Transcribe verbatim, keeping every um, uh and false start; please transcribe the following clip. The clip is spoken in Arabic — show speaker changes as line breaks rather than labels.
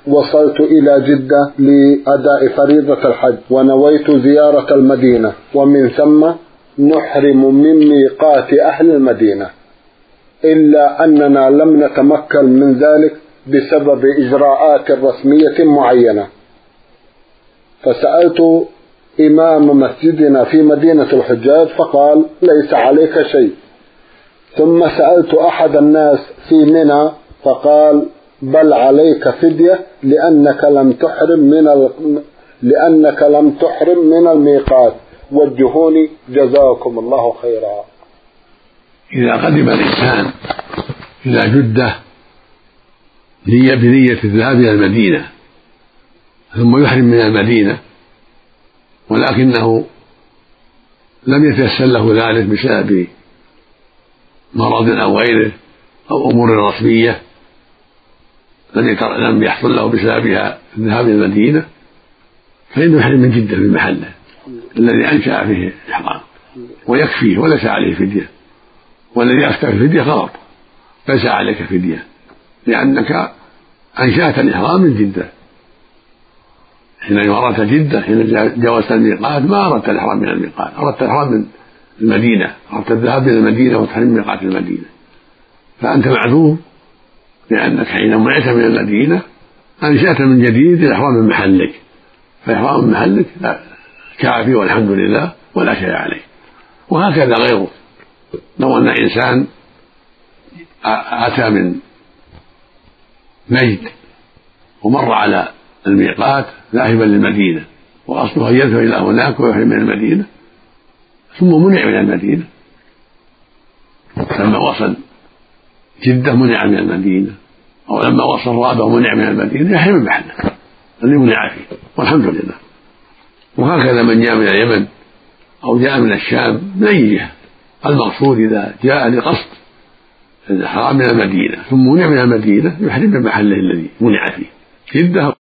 وصلت إلى جدة لأداء فريضة الحج ونويت زيارة المدينة، ومن ثم نحرم من ميقات أهل المدينة، إلا أننا لم نتمكن من ذلك بسبب إجراءات رسمية معينة. فسألت إمام مسجدنا في مدينة الحجاج فقال ليس عليك شيء. ثم سألت أحد الناس في منى فقال بل عليك فدية لأنك لم تحرم من ال... لأنك لم تحرم من الميقات. وجهوني جزاكم الله خيرا.
إذا قدم الإنسان إلى جدة بنية الذهاب إلى المدينة ثم يحرم من المدينة ولكنه لم يتيسر له ذلك بسبب مرض أو غيره أو أمور رسمية لم يحصل له بسببها الذهاب إلى المدينة، فإنه يحرم من جدة من محله الذي أنشأ فيه الإحرام ويكفيه وليس عليه فدية. والذي أفتى الفدية غلط، ليس عليك فدية لأنك أنشأت الإحرام من جدة. حين أردت جدة حين جاوزت الميقات ما أردت الإحرام من الميقات، أردت الإحرام من المدينة، أردت الذهاب إلى المدينة وتحرم ميقات المدينة، فأنت معذور لأنك حين منعت من المدينة أنشأت من جديد الإحرام من محلك، فإحرام من محلك كافي والحمد لله ولا شيء عليه. وهكذا غيره، لو أن إنسان أتى من نجد ومر على الميقات ذاهبا للمدينة وأصله يذهب إلى هناك ويحرم من المدينة ثم منع من المدينة، لما وصل جدة منع من المدينة أو لما وصل رابه منع من المدينة يحرم من محله الذي منع فيه والحمد لله. وهكذا من جاء من اليمن أو جاء من الشام من أي جهة، المقصود إذا جاء لقصد الإحرام من المدينة ثم منع من المدينة يحرم من محله الذي منع فيه جدة.